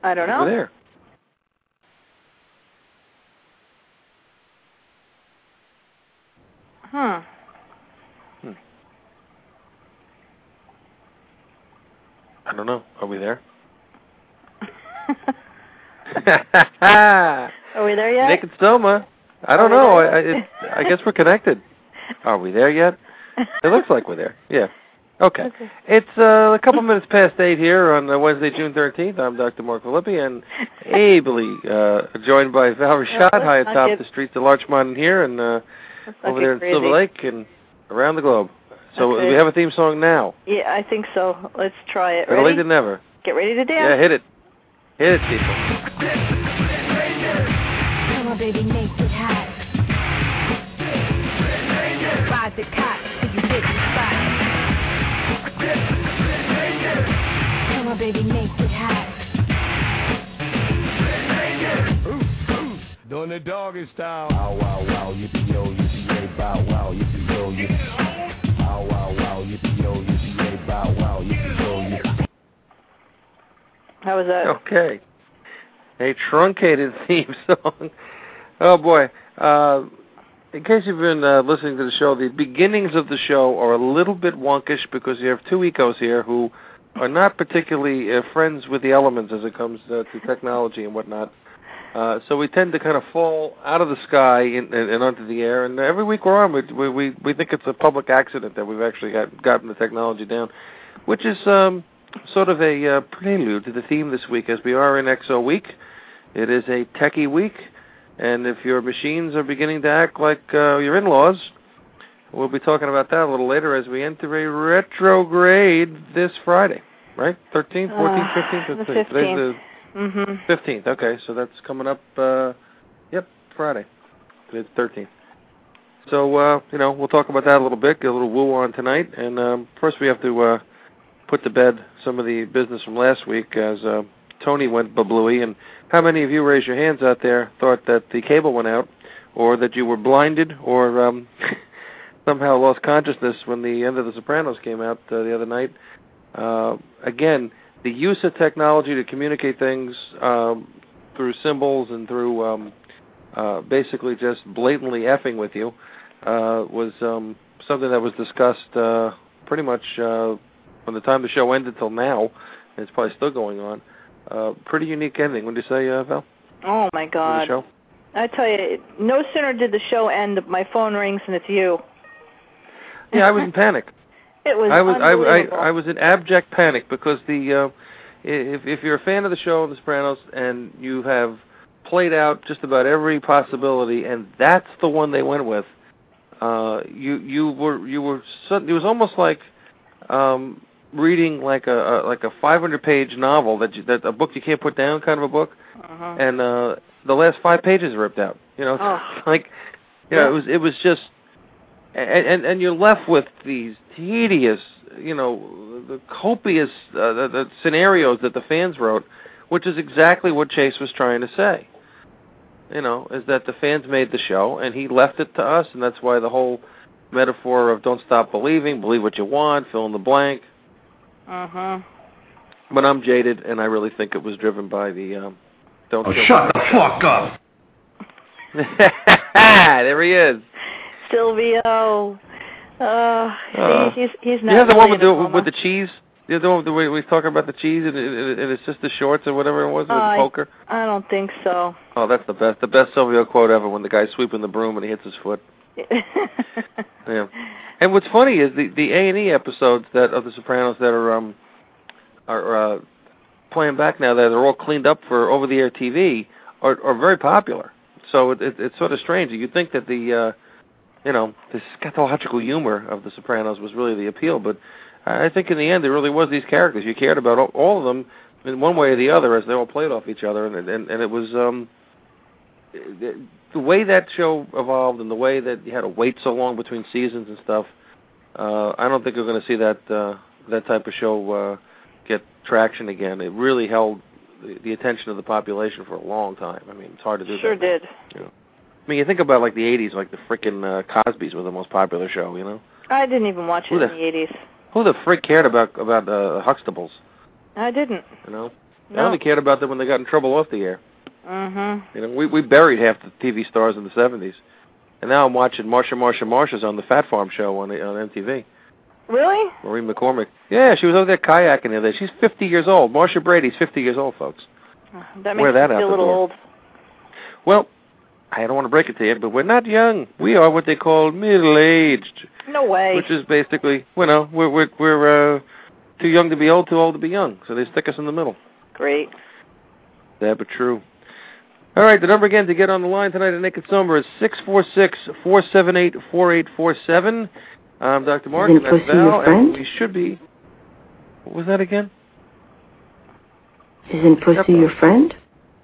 I don't know. Over there. I don't know. Are we there? Are we there yet? Nick and Stoma. I don't know. I guess we're connected. Are we there yet? It looks like we're there. Yeah. Okay. It's a couple minutes past 8 here on Wednesday, June 13th. I'm Dr. Mark Filippi, and ably joined by Val Rashad, high atop the streets of Larchmont here and over there in Silver Lake and around the globe. So we have a theme song now. Yeah, I think so. Let's try it. Better late than never. Get ready to dance. Yeah, hit it. Hit it, people. Come on, baby, make it hot. Ride the cop till you hit the spot. Come on, baby, make it hot. Doing the doggy style. Wow, wow, wow, yippee-yo, yippee-yay, bow, wow, yippee-yo, yippee. Wow, wow, wow, yippee-yo, yippee-yay, bow, wow, yippee-yo, yippee. How was that? Okay. A truncated theme song. Oh, boy. In case you've been listening to the show, the beginnings of the show are a little bit wonkish because you have two ecos here who are not particularly friends with the elements as it comes to technology and whatnot. So we tend to kind of fall out of the sky and onto the air. And every week we're on, we think it's a public accident that we've actually gotten the technology down, which is sort of a prelude to the theme this week, as we are in XO Week. It is a techie week, and if your machines are beginning to act like your in-laws, we'll be talking about that a little later as we enter a retrograde this Friday, right? 13th, 14th, 15th? The 15th. 15th, okay, so that's coming up, Friday. It's 13th. So, we'll talk about that a little bit, get a little woo on tonight, and first we have to put to bed some of the business from last week as Tony went bablooey. And how many of you, raise your hands out there, thought that the cable went out, or that you were blinded, or somehow lost consciousness when the end of The Sopranos came out the other night? Again, the use of technology to communicate things through symbols and through basically just blatantly effing with you was something that was discussed pretty much from the time the show ended till now. And it's probably still going on. Pretty unique ending. What do you say, Val? Oh, my God. The show? I tell you, no sooner did the show end, my phone rings and it's you. Yeah, I was in panic. It was unbelievable. I was in abject panic because if you're a fan of the show, The Sopranos, and you have played out just about every possibility, and that's the one they went with, you were it was almost like reading like a 500-page novel that a book you can't put down kind of a book, and the last 5 pages are ripped out. It was just. And you're left with these tedious, the copious the scenarios that the fans wrote, which is exactly what Chase was trying to say. Is that the fans made the show, and he left it to us, and that's why the whole metaphor of don't stop believing, believe what you want, fill in the blank. But I'm jaded, and I really think it was driven by the don't. Oh, shut the fuck up! There he is. Silvio. He's not. You have the one with the cheese? You have the one where he's talking about the cheese and it's just the shorts or whatever it was with the poker? I don't think so. Oh, that's the best. The best Silvio quote ever when the guy's sweeping the broom and he hits his foot. Yeah. And what's funny is the A&E episodes of The Sopranos that are playing back now that are all cleaned up for over-the-air TV are very popular. So it's sort of strange. You'd think that the scatological humor of The Sopranos was really the appeal, but I think in the end there really was these characters. You cared about all of them in one way or the other as they all played off each other, and it was the way that show evolved and the way that you had to wait so long between seasons and stuff. I don't think we're going to see that type of show get traction again. It really held the attention of the population for a long time. I mean, it's hard to do. Sure did. I mean, you think about like the 80s, like the frickin' Cosby's were the most popular show, I didn't even watch it in the 80s. Who the frick cared about Huxtables? I didn't. No. I only cared about them when they got in trouble off the air. Mm-hmm. You know, we buried half the TV stars in the 70s. And now I'm watching Marsha's on the Fat Farm show on MTV. Really? Maureen McCormick. Yeah, she was over there kayaking the other day. She's 50 years old. Marsha Brady's 50 years old, folks. That Wear makes that me out feel a the little door. old. Well, I don't want to break it to you, but we're not young. We are what they call middle-aged. No way. Which is basically, you know, we're too young to be old, too old to be young. So they stick us in the middle. Great. Sad but true. All right, the number again to get on the line tonight at Naked Summer is 646-478-4847. I'm Dr. Mark, and that's Val, and we should be... What was that again? Isn't Pussy your friend?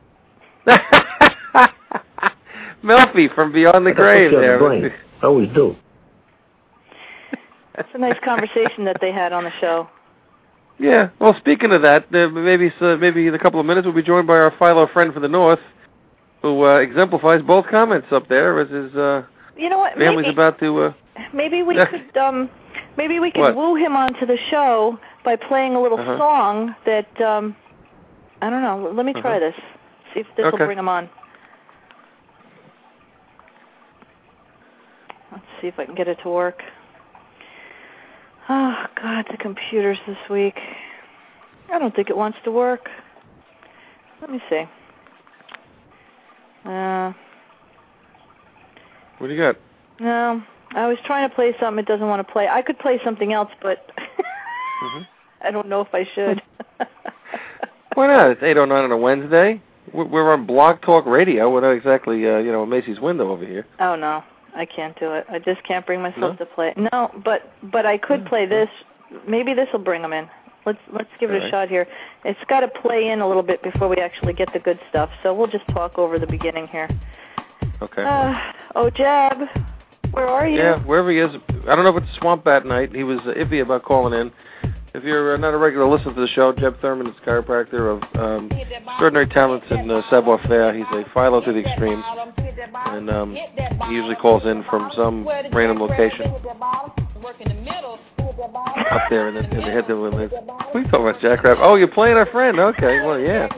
Melfi from Beyond the Grave there. Always do. That's a nice conversation that they had on the show. Yeah. Well, speaking of that, maybe in a couple of minutes we'll be joined by our Philo friend from the North, who exemplifies both comments up there as his you know what? family's about to... maybe we could woo him onto the show by playing a little song that I don't know. Let me try this. See if this will bring him on. Let's see if I can get it to work. Oh God, the computers this week. I don't think it wants to work. Let me see. What do you got? No, I was trying to play something it doesn't want to play. I could play something else, but I don't know if I should. Why not? It's 8:09 on a Wednesday. We're on Blog Talk Radio. We're not exactly, Macy's window over here. Oh, no. I can't do it. I just can't bring myself to play it. No, but I could play this. Maybe this will bring them in. Let's give it a shot here. It's got to play in a little bit before we actually get the good stuff, so we'll just talk over the beginning here. Okay. Jeb, where are you? Yeah, wherever he is. I don't know if it's Swamp Bat night. He was iffy about calling in. If you're not a regular listener to the show, Jeb Thurman is a chiropractor of extraordinary talents in savoir-faire. He's a Philo to the extreme, and he usually calls in from some random location up there in the head of the... What are you talking about, Jackrabbit? Oh, you're playing our friend. Okay, well, yeah.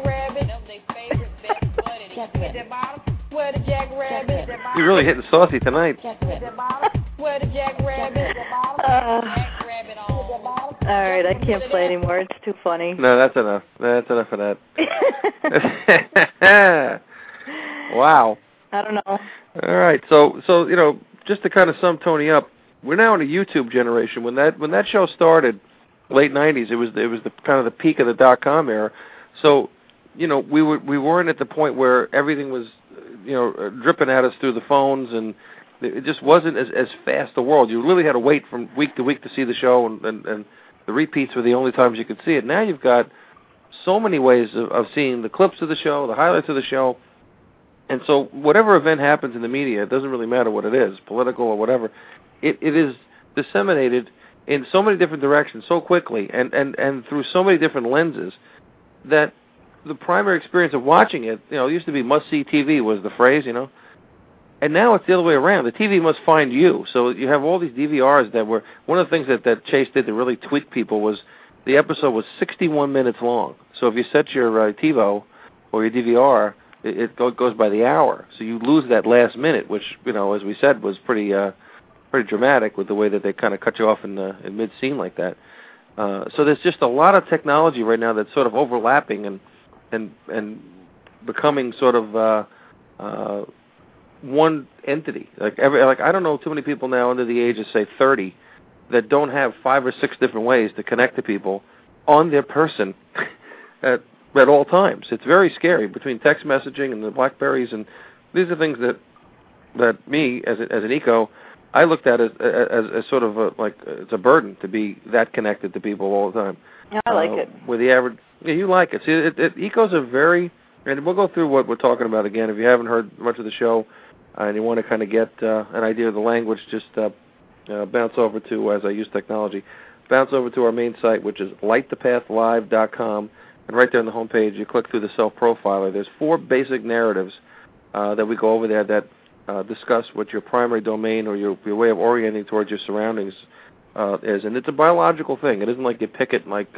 You're really hitting saucy tonight. All right, I can't play anymore. It's too funny. No, that's enough. That's enough of that. Wow. I don't know. All right, so just to kind of sum Tony up, we're now in a YouTube generation. When that show started, late '90s, it was the kind of the peak of the .com era. So, we weren't at the point where everything was, dripping at us through the phones, and it just wasn't as fast a world. You really had to wait from week to week to see the show, and the repeats were the only times you could see it. Now you've got so many ways of seeing the clips of the show, the highlights of the show, and so whatever event happens in the media, it doesn't really matter what it is, political or whatever, it is disseminated in so many different directions so quickly and through so many different lenses that the primary experience of watching it, it used to be must-see TV was the phrase, and now it's the other way around. The TV must find you. So you have all these DVRs that were... One of the things that Chase did to really tweak people was the episode was 61 minutes long. So if you set your TiVo or your DVR, it goes by the hour. So you lose that last minute, which, as we said, was pretty dramatic with the way that they kind of cut you off in mid-scene like that. So there's just a lot of technology right now that's sort of overlapping and becoming sort of... one entity. Like I don't know too many people now under the age of say 30 that don't have 5 or 6 different ways to connect to people on their person at all times. It's very scary between text messaging and the BlackBerries, and these are things that me as an eco I looked at as sort of it's a burden to be that connected to people all the time. Yeah, I like it. With the average, you like it. See, ecos are very, and we'll go through what we're talking about again. If you haven't heard much of the show and you want to kind of get an idea of the language, just bounce over to, as I use technology, bounce over to our main site, which is lightthepathlive.com, and right there on the homepage, you click through the self-profiler. There's 4 basic narratives that we go over there that discuss what your primary domain or your way of orienting towards your surroundings is, and it's a biological thing. It isn't like you pick it like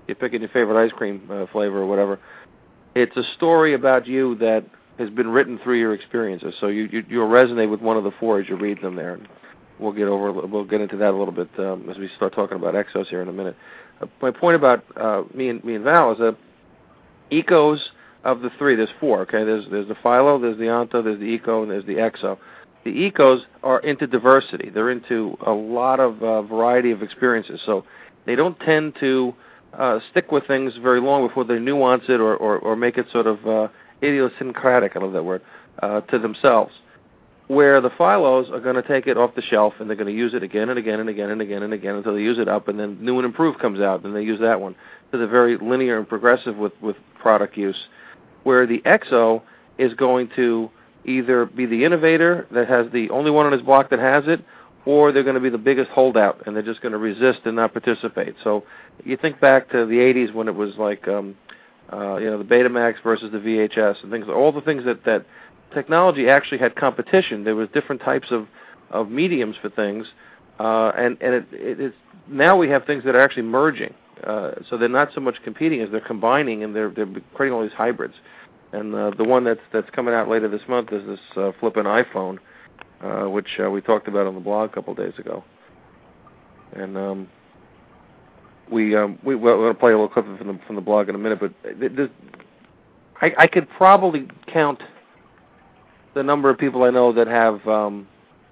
you're picking your favorite ice cream flavor or whatever. It's a story about you that has been written through your experiences. So you'll resonate with one of the four as you read them there. And we'll get into that a little bit as we start talking about Exos here in a minute. My point about me and Val is that ecos of the three, there's four. Okay, there's the Philo, there's the Onto, there's the Eco, and there's the Exo. The ecos are into diversity. They're into a lot of variety of experiences. So they don't tend to stick with things very long before they nuance it or make it sort of idiosyncratic, I love that word, to themselves. Where the Philos are going to take it off the shelf and they're going to use it again and again and again and again and again until they use it up, and then new and improved comes out, and they use that one. So they're very linear and progressive with product use. Where the Exo is going to either be the innovator that has the only one on his block that has it, or they're going to be the biggest holdout, and they're just going to resist and not participate. So you think back to the 80s when it was like, the Betamax versus the VHS and things, all the things that technology actually had competition. There was different types of mediums for things, and it's now we have things that are actually merging. So they're not so much competing as they're combining, and they're creating all these hybrids. And the one that's coming out later this month is this flippin' iPhone, which we talked about on the blog a couple of days ago. And we're going to play a little clip from the blog in a minute, but I could probably count the number of people I know that have an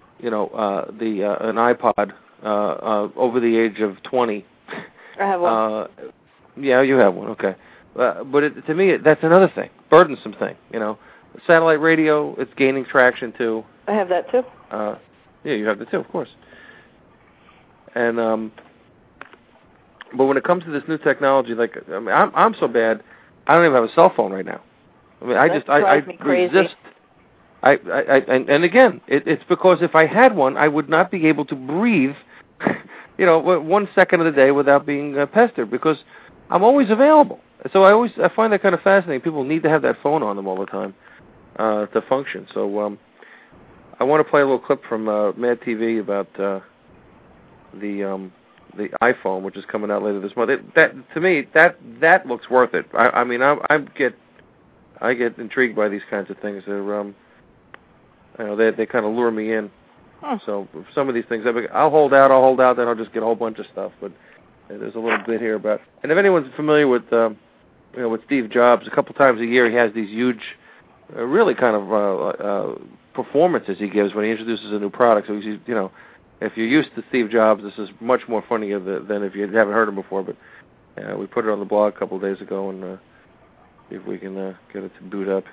iPod over the age of 20. I have one. Yeah, you have one. Okay. But to me, that's another thing, burdensome thing. Satellite radio, it's gaining traction too. I have that too. Yeah, you have that too, of course. And but when it comes to this new technology, like I'm so bad, I don't even have a cell phone right now. I mean, I resist. And again, it's because if I had one, I would not be able to breathe, 1 second of the day without being pestered, because I'm always available. So I find that kind of fascinating. People need to have that phone on them all the time to function. So I want to play a little clip from Mad TV about the iPhone, which is coming out later this month. To me, that looks worth it. I mean, I get intrigued by these kinds of things. They're they kind of lure me in. Huh. So some of these things, I'll hold out, then I'll just get a whole bunch of stuff. But there's a little bit here about. And if anyone's familiar with with Steve Jobs, a couple times a year he has these huge, really kind of performances he gives when he introduces a new product. So he's, if you're used to Steve Jobs, this is much more funnier than if you haven't heard him before. But we put it on the blog a couple of days ago, and see if we can get it to boot up.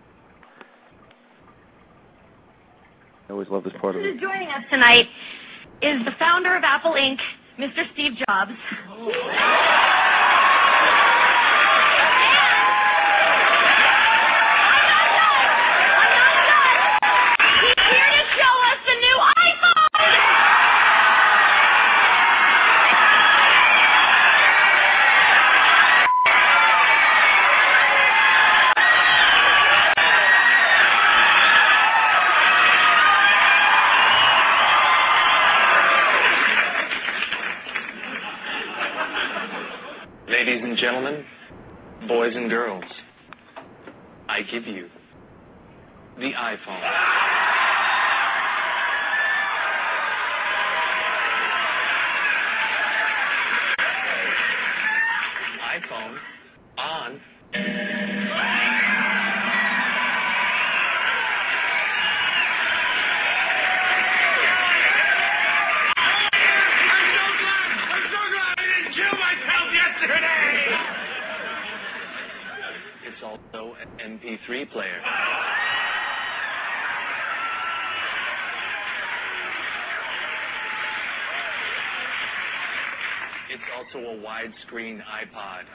I always love this part of it. Joining us tonight is the founder of Apple Inc., Mr. Steve Jobs. Ladies and gentlemen, boys and girls, I give you the iPhone. iPhone on. It's also an MP3 player. It's also a widescreen iPod.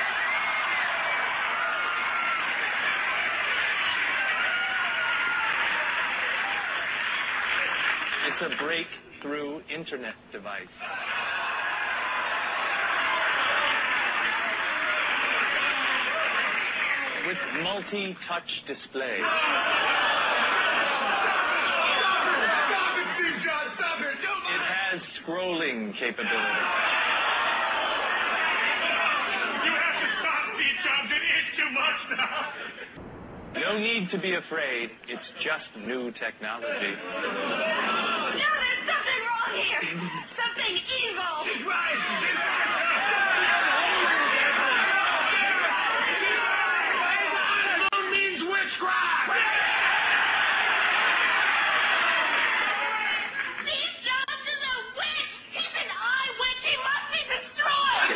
It's a breakthrough internet device. With multi-touch display. It has scrolling capability. No need to be afraid. It's just new technology. No, there's something wrong here. Something evil. She's right. Moon means witchcraft. Steve Jobs is a witch. He's an eye witch. He must be destroyed.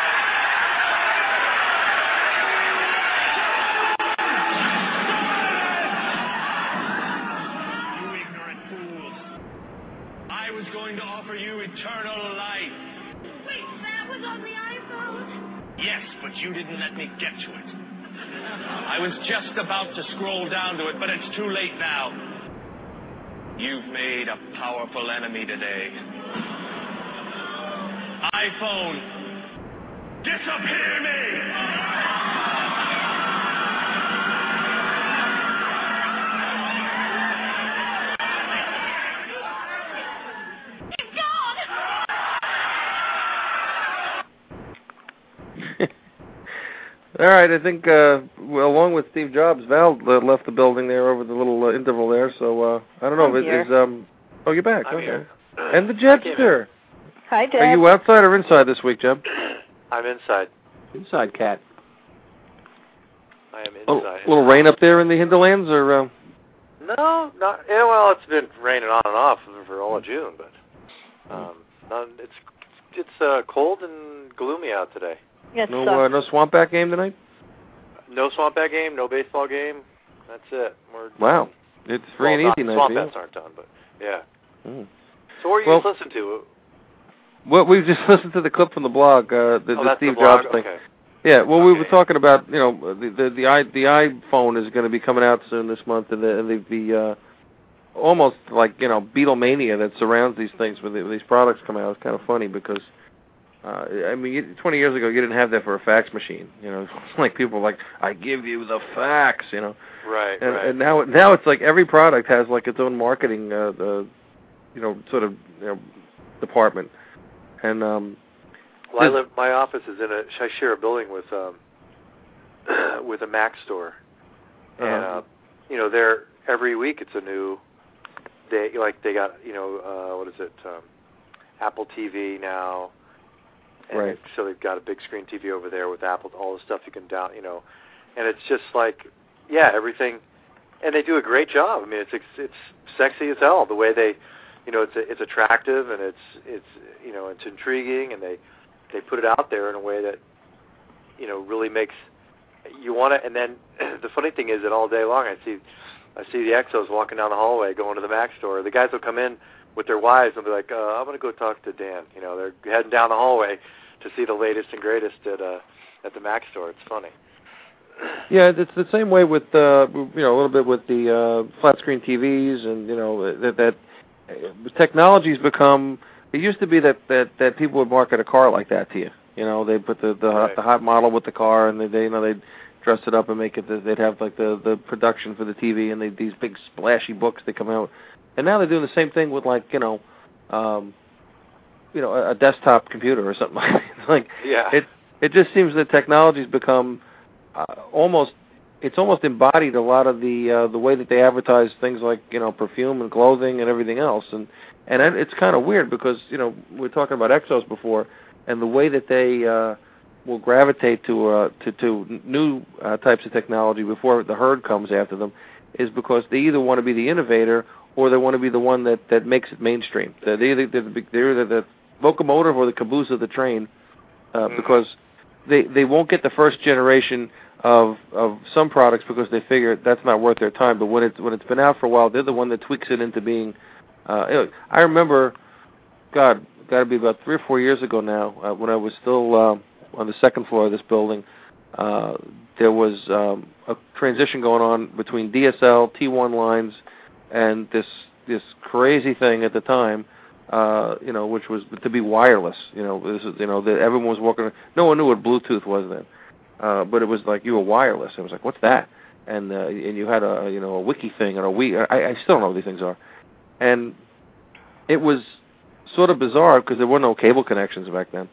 You ignorant fools. I was going to offer you eternal life. Wait, that was on the iPhone? Yes, but you didn't let me get to it. I was just about to scroll down to it, but it's too late now. You've made a powerful enemy today. iPhone, disappear me! He's gone. All right, I think along with Steve Jobs, Val left the building there over the little interval there. So I don't know I'm if here. it is. Oh, you're back. I'm okay. here. And the Jebster. Hi, Deb. Are you outside or inside this week, Jeb? I'm inside. Inside, cat. I am A inside. little rain up there in the hinterlands, or? No, not. Yeah, well, it's been raining on and off for all of June, but it's cold and gloomy out today. Yeah, it No, sucks. no Swampback game tonight. No Swampback game, no baseball game. That's it. Wow, it's free and easy night for you. Swampbats aren't done, but yeah. Mm. So what are you listening to? Well, we've just listened to the clip from the blog, the that's Steve the blog? Jobs thing. Okay. Yeah, well, we were Okay. talking about, you know, the iPhone is going to be coming out soon this month, and the almost like, you know, Beatlemania that surrounds these things when these products come out. It's kind of funny because, I mean, 20 years ago you didn't have that for a fax machine. You know, like people were like, I give you the fax, you know. Right. And now it's like every product has like its own marketing, you know, sort of, you know, department. And well, my office is I share a building with a Mac store, and you know, every week it's a new. They got, you know, what is it? Apple TV now, and right. so they've got a big screen TV over there with Apple, all the stuff you can down, you know, and it's just like, yeah, everything, and they do a great job. I mean, it's sexy as hell the way they, you know, it's attractive and it's you know, it's intriguing, and they put it out there in a way that, you know, really makes you want to. And then the funny thing is that all day long I see the Exos walking down the hallway going to the Mac store. The guys will come in with their wives and be like, I'm going to go talk to Dan. You know, they're heading down the hallway to see the latest and greatest at the Mac store. It's funny. Yeah, it's the same way with you know, a little bit with the flat screen TVs, and you know that technology's become. It used to be that people would market a car like that to you. You know, they put the Right. hot model with the car, and they you know, they'd dress it up and make it. They'd have like the production for the TV, and these big splashy books that come out. And now they're doing the same thing with, like, you know, a desktop computer or something like that. Like, yeah. It just seems that technology's become almost embodied a lot of the way that they advertise things like, you know, perfume and clothing and everything else. And it's kind of weird because, you know, we were talking about Exos before, and the way that they will gravitate to new types of technology before the herd comes after them is because they either want to be the innovator or they want to be the one that makes it mainstream. They're either the locomotive or the caboose of the train, because they won't get the first generation of some products because they figure that's not worth their time. But when it's been out for a while, they're the one that tweaks it into being. I remember, God, got to be about 3 or 4 years ago now, when I was still on the second floor of this building. There was a transition going on between DSL, T1 lines, and this crazy thing at the time, you know, which was to be wireless. You know, this is, you know, that everyone was walking. No one knew what Bluetooth was then, but it was like you were wireless. It was like, what's that? And you had a wiki thing and a Wii. I still don't know what these things are, and it was sort of bizarre because there were no cable connections back then.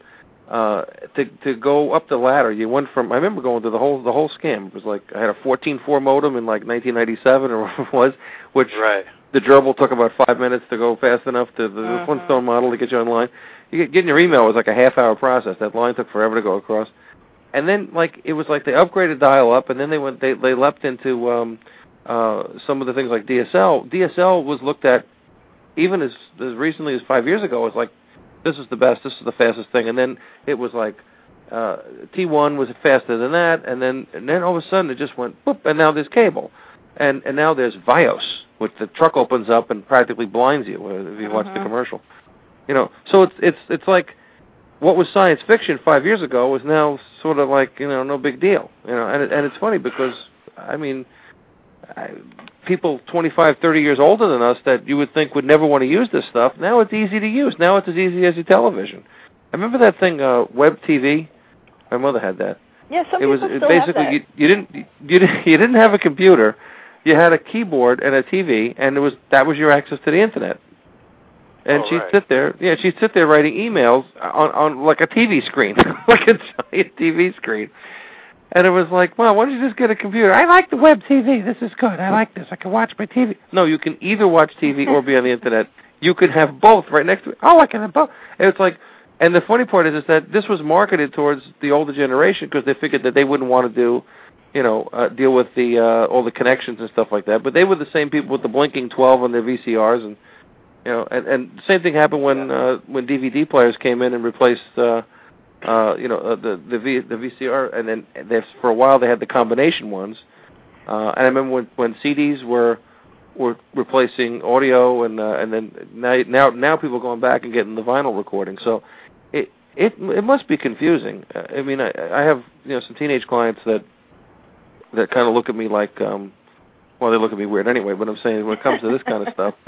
to go up the ladder. You went from, I remember going to the whole scam. It was like I had a 14.4 modem in like 1997 or whatever it was, which the gerbil took about 5 minutes to go fast enough to the Flintstone model to get you online. Getting your email was like a half-hour process. That line took forever to go across. And then it was like they upgraded dial-up, and then they leapt into some of the things like DSL. DSL was looked at even as recently as 5 years ago as like, this is the best, this is the fastest thing. And then it was like T1 was faster than that, and then all of a sudden it just went boop, and now there's cable. And now there's Vios, which the truck opens up and practically blinds you if you watch the commercial. So it's like what was science fiction 5 years ago is now sort of like, no big deal. And it's funny because, I mean, people 25, 30 years older than us that you would think would never want to use this stuff, now it's easy to use. Now it's as easy as your television. I remember that thing, Web TV. My mother had that. Yeah, some people still basically have that. You didn't have a computer. You had a keyboard and a TV, and that was your access to the internet. And she'd sit there writing emails on like a TV screen, like a giant TV screen. And it was like, well, why don't you just get a computer? I like the web TV. This is good. I like this. I can watch my TV. No, you can either watch TV or be on the internet. You could have both right next to it. Oh, I can have both. And it's like, and the funny part is that this was marketed towards the older generation because they figured that they wouldn't want to do, deal with the all the connections and stuff like that. But they were the same people with the blinking 12 on their VCRs, and and the same thing happened when DVD players came in and replaced the VCR, and then for a while they had the combination ones. And I remember when CDs were replacing audio, and then now people are going back and getting the vinyl recording. So it must be confusing. I mean, I have some teenage clients that kind of look at me like, well, they look at me weird anyway. But I'm saying when it comes to this kind of stuff,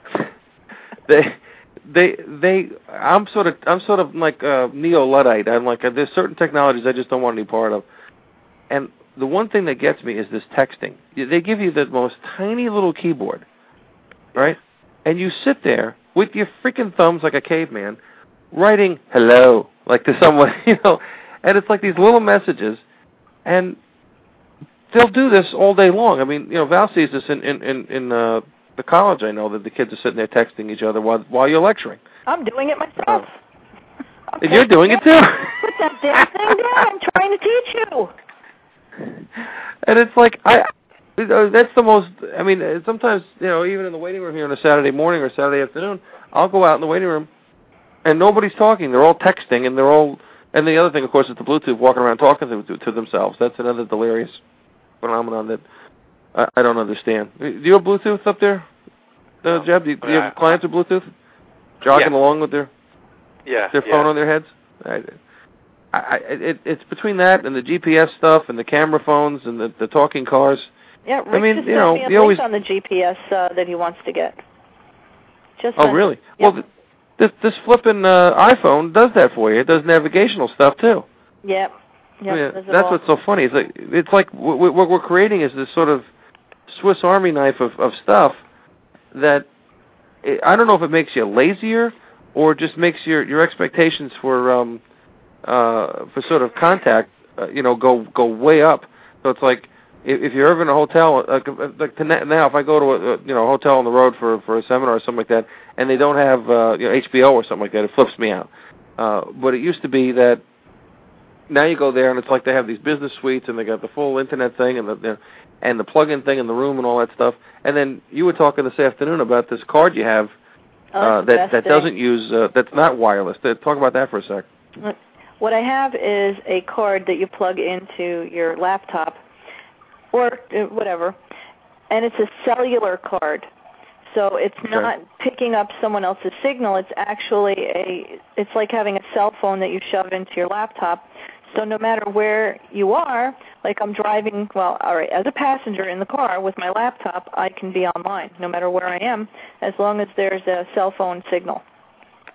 I'm sort of like neo-Luddite. I'm like, there's certain technologies I just don't want any part of. And the one thing that gets me is this texting. They give you the most tiny little keyboard, right? And you sit there with your freaking thumbs like a caveman, writing hello, like to someone, and it's like these little messages, and they'll do this all day long. I mean, Val sees this in the college. I know that the kids are sitting there texting each other while you're lecturing. I'm doing it myself. You're doing it too. Put that damn thing down. I'm trying to teach you. And it's like, that's the most, I mean, sometimes, even in the waiting room here on a Saturday morning or Saturday afternoon, I'll go out in the waiting room and nobody's talking. They're all texting, and and the other thing, of course, is the Bluetooth walking around talking to themselves. That's another delirious phenomenon that I don't understand. Do you have Bluetooth up there, Jeb? Do you have clients with Bluetooth? Jogging along with their phone on their heads? It's between that and the GPS stuff and the camera phones and the talking cars. Yeah, Rick just sent me a link on the GPS that he wants to get. Really? Yep. Well, this flipping iPhone does that for you. It does navigational stuff too. Yep. That's what's so funny. It's like what we're creating is this sort of Swiss Army knife of stuff that I don't know if it makes you lazier or just makes your expectations for sort of contact, go way up. So it's like if you're ever in a hotel, like now, if I go to a hotel on the road for a seminar or something like that, and they don't have HBO or something like that, it flips me out. But it used to be that now you go there and it's like they have these business suites and they got the full internet thing and the plug-in thing in the room and all that stuff. And then you were talking this afternoon about this card you have that doesn't use that's not wireless. Talk about that for a sec. What I have is a card that you plug into your laptop or whatever, and it's a cellular card. So it's not picking up someone else's signal. It's actually it's like having a cell phone that you shove into your laptop. So no matter where you are, like I'm driving, as a passenger in the car with my laptop, I can be online no matter where I am, as long as there's a cell phone signal.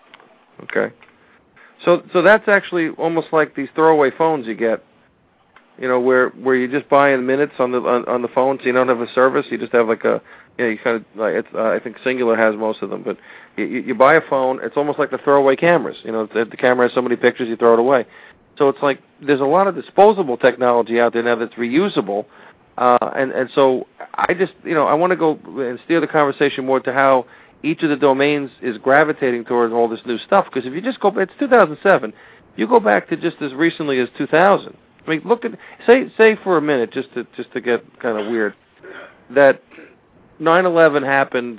Okay. So that's actually almost like these throwaway phones you get where you just buy in minutes on the phone, so you don't have a service. You just have like a, you kind of like it's. I think Singular has most of them, but you buy a phone. It's almost like the throwaway cameras. The camera has so many pictures, you throw it away. So it's like there's a lot of disposable technology out there now that's reusable, and so I just I want to go and steer the conversation more to how each of the domains is gravitating towards all this new stuff. Because if you just go, it's 2007. You go back to just as recently as 2000. I mean, look at say for a minute, just to get kind of weird, that 9/11 happens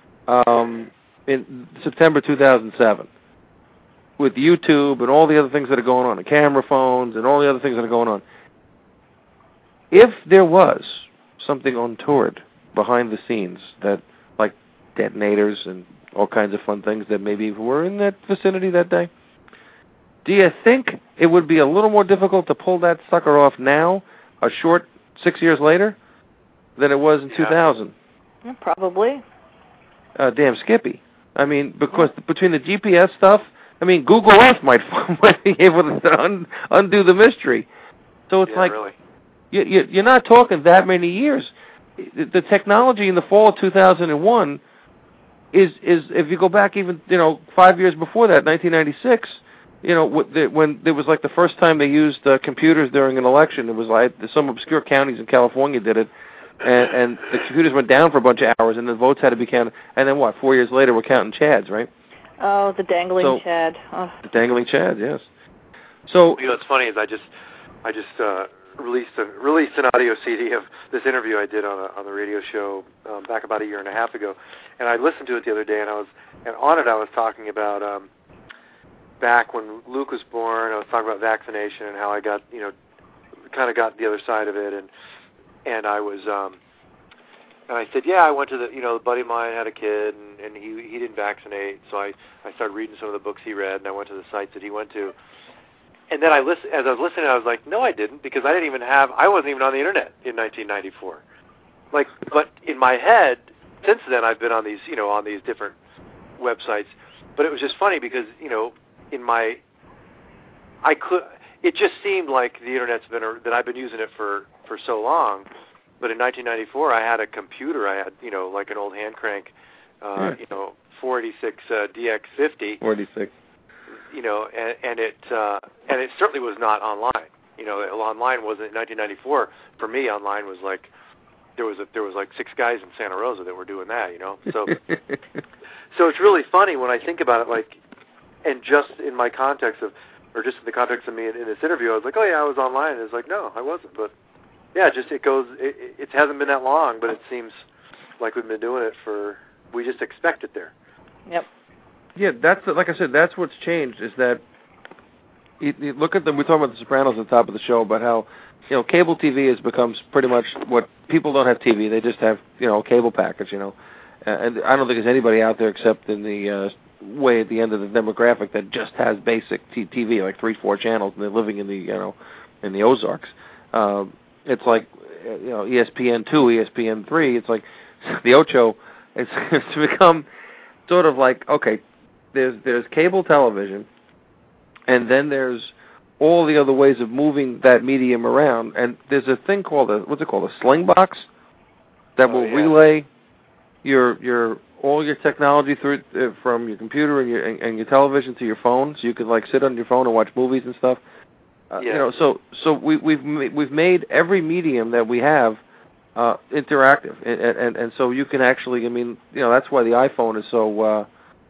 in September 2007 with YouTube and all the other things that are going on, the camera phones and all the other things that are going on. If there was something untoward behind the scenes, that like detonators and all kinds of fun things that maybe were in that vicinity that day, do you think it would be a little more difficult to pull that sucker off now, a short 6 years later, than it was in 2000? Yeah, probably. Damn Skippy. I mean, because between the GPS stuff, I mean, Google Earth might be able to undo the mystery. So it's like, really. You're not talking that many years. The technology in the fall of 2001 is if you go back even 5 years before that, 1996. When there was like the first time they used computers during an election, it was like some obscure counties in California did it, and the computers went down for a bunch of hours, and the votes had to be counted. And then 4 years later, we're counting Chads, right? Oh, the dangling Chad. Oh. The dangling Chad, yes. So what's funny is I just released an audio CD of this interview I did on the radio show back about a year and a half ago, and I listened to it the other day, and on it I was talking about. Back when Luke was born, I was talking about vaccination and how I got, kind of got the other side of it, and I was, and I said, I went to a buddy of mine had a kid, and he didn't vaccinate, so I started reading some of the books he read, and I went to the sites that he went to, and then as I was listening, I was like, no, I didn't, because I wasn't even on the internet in 1994, but in my head, since then I've been on these, on these different websites, but it was just funny because, it just seemed like the internet's that I've been using it for so long, but in 1994 I had a computer, I had, like an old hand crank, 486 DX50. 46. And it certainly was not online. Online wasn't in 1994. For me, online was like, there was like 6 guys in Santa Rosa that were doing that, So, so it's really funny when I think about it, and just in my context or just in the context of me in this interview, I was like, oh yeah, I was online. And it's like, no, I wasn't. But yeah, it hasn't been that long, but it seems like we've been doing it we just expect it there. Yep. Yeah, that's, like I said, that's what's changed, is that you look at them, we talked about The Sopranos at the top of the show, about how, cable TV has become pretty much what people don't have TV, they just have, a cable package, and I don't think there's anybody out there except in the way at the end of the demographic that just has basic TV, like 3-4 channels, and they're living in the in the Ozarks. It's like ESPN2, ESPN3. It's like the Ocho. It's become sort of like, okay, there's cable television, and then there's all the other ways of moving that medium around. And there's a thing called a sling box that will relay all your technology through from your computer and your television to your phone, so you can sit on your phone and watch movies and stuff. So we've made every medium that we have interactive, and so you can actually, that's why the iPhone is so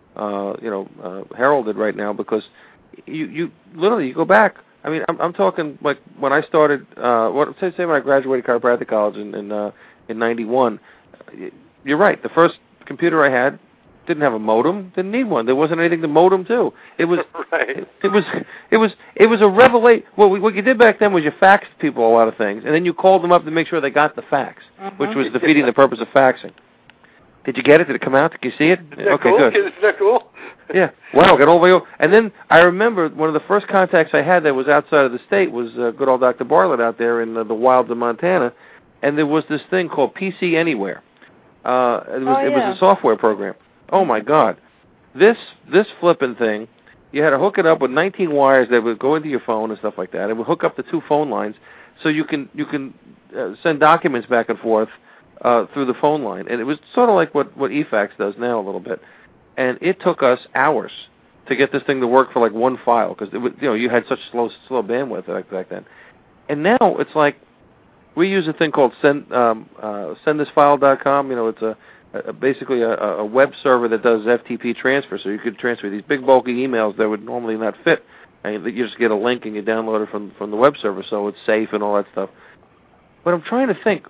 heralded right now, because you literally you go back. I'm talking like when I started. Say when I graduated chiropractic college in '91. You're right. The first computer I had didn't have a modem. Didn't need one. There wasn't anything to modem to. It was right. It was a revelation. What you did back then was you faxed people a lot of things, and then you called them up to make sure they got the fax, which was defeating the purpose of faxing. Did you get it? Did it come out? Did you see it? Okay, good. Isn't that cool? Yeah. Wow, got all the way over. And then I remember one of the first contacts I had that was outside of the state was good old Dr. Bartlett out there in the wilds of Montana, and there was this thing called PC Anywhere. It was a software program. Oh my God, this flipping thing, you had to hook it up with 19 wires that would go into your phone and stuff like that. It would hook up the 2 phone lines, so you can send documents back and forth through the phone line, and it was sort of like what eFax does now a little bit. And it took us hours to get this thing to work for like one file because you had such slow bandwidth back then. And now it's like we use a thing called sendthisfile.com. It's basically a web server that does FTP transfer, so you could transfer these big bulky emails that would normally not fit. And you just get a link and you download it from the web server, so it's safe and all that stuff. But I'm trying to think.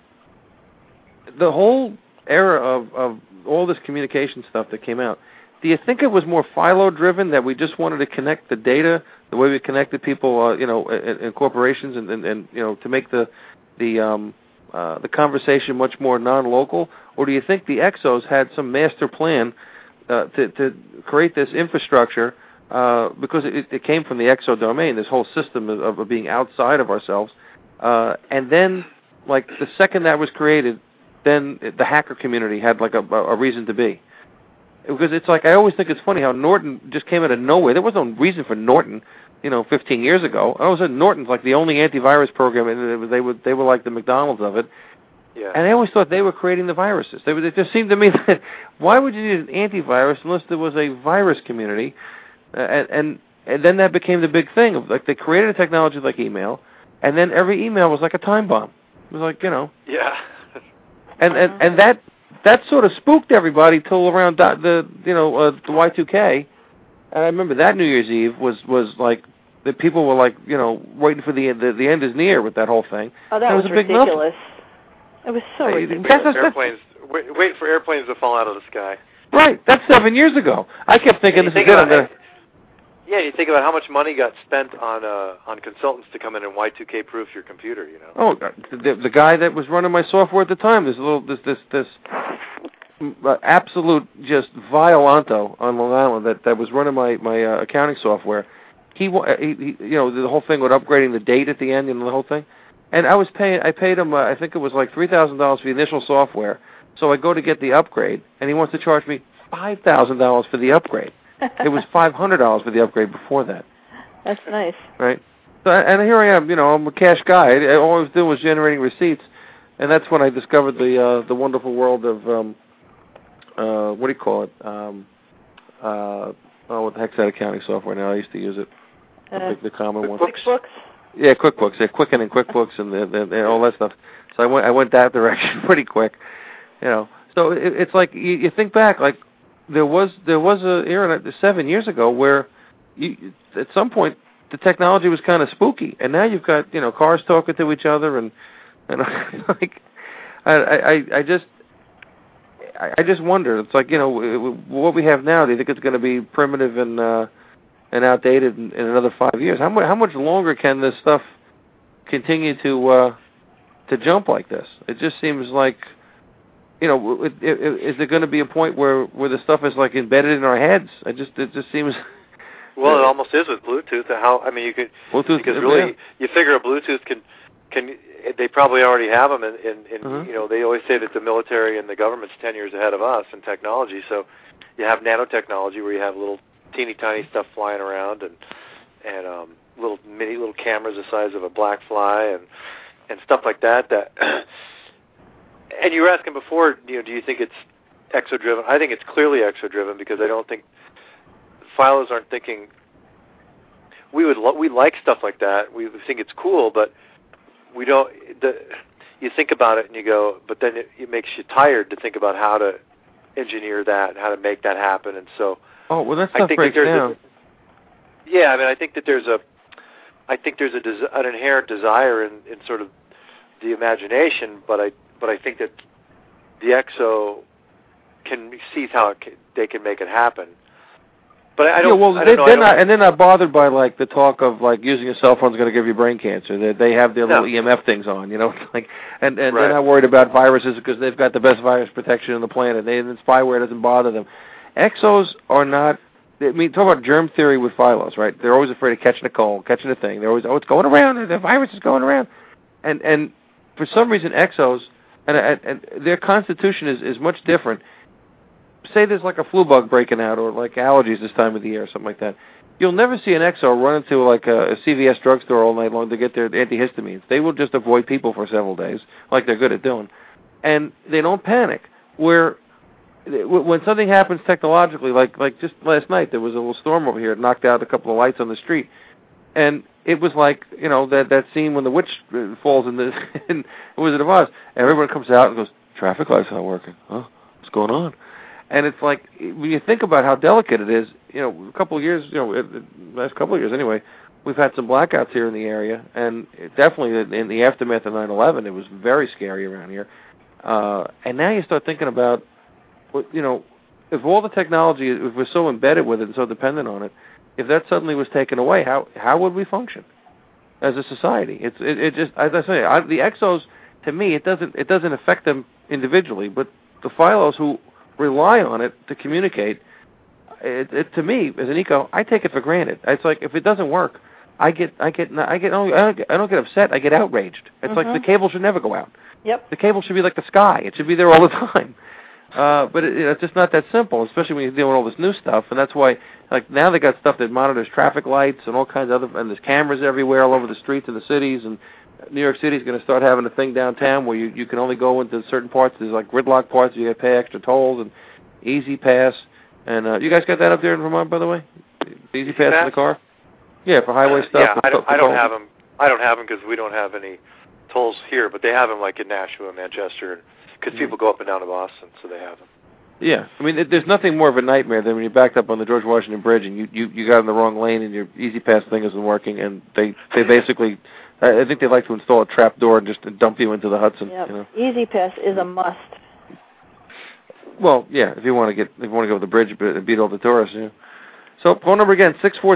The whole era of all this communication stuff that came out, do you think it was more philo-driven, that we just wanted to connect the data the way we connected people, in corporations, and to make the conversation much more non-local? Or do you think the Exos had some master plan to create this infrastructure because it came from the Exo domain, this whole system of being outside of ourselves, and then like the second that was created, then the hacker community had like a reason to be. Because it's like, I always think it's funny how Norton just came out of nowhere. There was no reason for Norton, 15 years ago. All of a sudden, Norton's like the only antivirus program, and they were like the McDonald's of it. Yeah. And I always thought they were creating the viruses. It just seemed to me that why would you need an antivirus unless there was a virus community? And then that became the big thing. Like they created a technology like email, and then every email was like a time bomb. It was like, Yeah. And that sort of spooked everybody till around the Y2K. And I remember that New Year's Eve was like the people were like waiting for the end is near with that whole thing. Oh, that was a big ridiculous. It was so ridiculous. Wait for airplanes to fall out of the sky. Right. That's 7 years ago. I kept thinking this is it. Yeah, you think about how much money got spent on consultants to come in and Y2K proof your computer. Oh, the guy that was running my software at the time, this absolute just violento on Long Island that was running my accounting software. He the whole thing with upgrading the date at the end and the whole thing. And I paid him I think it was like $3,000 for the initial software. So I go to get the upgrade, and he wants to charge me $5,000 for the upgrade. It was $500 for the upgrade before that. That's nice. Right. So, and here I am. I'm a cash guy. All I was doing was generating receipts, and that's when I discovered the wonderful world of what do you call it? What the heck's that accounting software now? I used to use it. The common one. QuickBooks. Yeah, QuickBooks. Yeah, Quicken and QuickBooks and all that stuff. So I went that direction pretty quick. So it's like you think back, like there was a era 7 years ago where at some point the technology was kind of spooky, and now you've got cars talking to each other and like I just wonder. It's like what we have now. Do you think it's going to be primitive and outdated in another 5 years? How much longer can this stuff continue to jump like this? It just seems like. Is there going to be a point where the stuff is like embedded in our heads? It just seems. Well, it almost is with Bluetooth. You could Bluetooth, because really you figure a Bluetooth can they probably already have them in they always say that the military and the government's 10 years ahead of us in technology. So you have nanotechnology where you have little teeny tiny stuff flying around and little cameras the size of a black fly and stuff like that. And you were asking before, do you think it's exo-driven? I think it's clearly exo-driven because I don't think philos aren't thinking. We like stuff like that. We think it's cool, but we don't. You think about it and you go, but then it makes you tired to think about how to engineer that and how to make that happen. And so, that stuff breaks down. I think that there's an inherent desire in sort of the imagination, but I think that the Exo sees how they can make it happen. But I don't. They're not bothered by like the talk of like using a cell phone is going to give you brain cancer. They have their little EMF things on, and right. They're not worried about viruses because they've got the best virus protection on the planet. And spyware doesn't bother them. Exos are not. Talk about germ theory with philos, right? They're always afraid of catching a cold, catching a thing. They're always, it's going around. The virus is going around, and for some reason, Exos and their constitution is much different. Say there's like a flu bug breaking out or like allergies this time of the year or something like that. You'll never see an exo run into like a CVS drugstore all night long to get their antihistamines. They will just avoid people for several days, like they're good at doing. And they don't panic. Where when something happens technologically, like just last night, there was a little storm over here. It knocked out a couple of lights on the street. And it was like, that scene when the witch falls in Wizard of Oz. And everyone comes out and goes, traffic lights aren't working. Huh? What's going on? And it's like, when you think about how delicate it is, a couple of years, last couple of years anyway, we've had some blackouts here in the area. And definitely in the aftermath of 9/11, it was very scary around here. And now you start thinking about, if all the technology, if we're so embedded with it and so dependent on it, if that suddenly was taken away, how would we function as a society? It just, as I say, the exos, to me, it doesn't affect them individually, but the phylos who rely on it to communicate, to me as an eco, I take it for granted. It's like if it doesn't work, I don't get upset. I get outraged. It's like the cable should never go out. Yep. The cable should be like the sky. It should be there all the time. But it's just not that simple, especially when you're dealing with all this new stuff. And that's why, like, now they got stuff that monitors traffic lights and all kinds of other, and there's cameras everywhere all over the streets of the cities. And New York City's going to start having a thing downtown where you can only go into certain parts. There's like gridlock parts where you got to pay extra tolls and Easy Pass. And you guys got that up there in Vermont, by the way? Easy Pass in the car? Yeah, for highway stuff. Yeah, I don't have them. I don't have them because we don't have any tolls here, but they have them like in Nashville and Manchester, because people go up and down to Boston, so they have them. Yeah, I mean, there's nothing more of a nightmare than when you're backed up on the George Washington Bridge and you got in the wrong lane and your Easy Pass thing isn't working, and they basically, I think they like to install a trap door and just dump you into the Hudson. Yep. Easy Pass is a must. Well, yeah, if you want to go to the bridge and beat all the tourists. Yeah. So phone number again,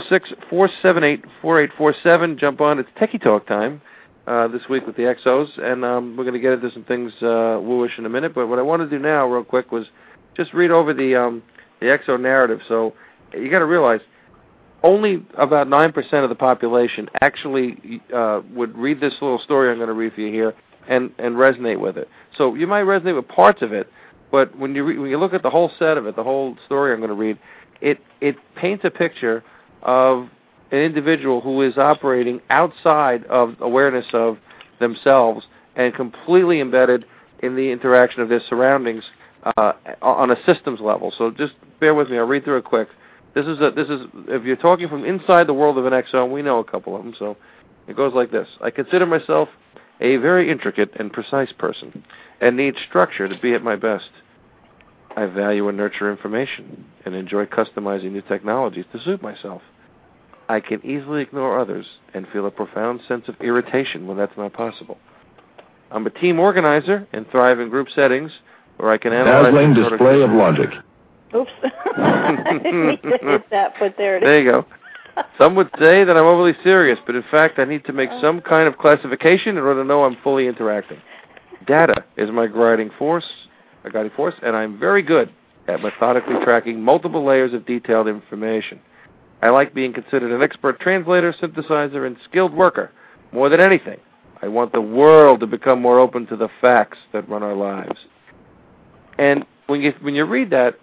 646-478-4847. Jump on. It's Techie Talk time this week with the Exos, and we're going to get into some things wooish in a minute. But what I want to do now, real quick, was just read over the Exo narrative. So you got to realize, only about 9% of the population actually would read this little story I'm going to read for you here and resonate with it. So you might resonate with parts of it, but when you look at the whole set of it, the whole story I'm going to read, it paints a picture of an individual who is operating outside of awareness of themselves and completely embedded in the interaction of their surroundings on a systems level. So just bear with me. I'll read through it quick. This is if you're talking from inside the world of an exo, we know a couple of them. So it goes like this: I consider myself a very intricate and precise person and need structure to be at my best. I value and nurture information and enjoy customizing new technologies to suit myself. I can easily ignore others and feel a profound sense of irritation when that's not possible. I'm a team organizer and thrive in group settings where I can analyze... Dazzling display of logic. Oops. I didn't mean to hit that, but there it is. There you go. Some would say that I'm overly serious, but in fact I need to make some kind of classification in order to know I'm fully interacting. Data is my guiding force, and I'm very good at methodically tracking multiple layers of detailed information. I like being considered an expert translator, synthesizer, and skilled worker. More than anything, I want the world to become more open to the facts that run our lives. And when you read that,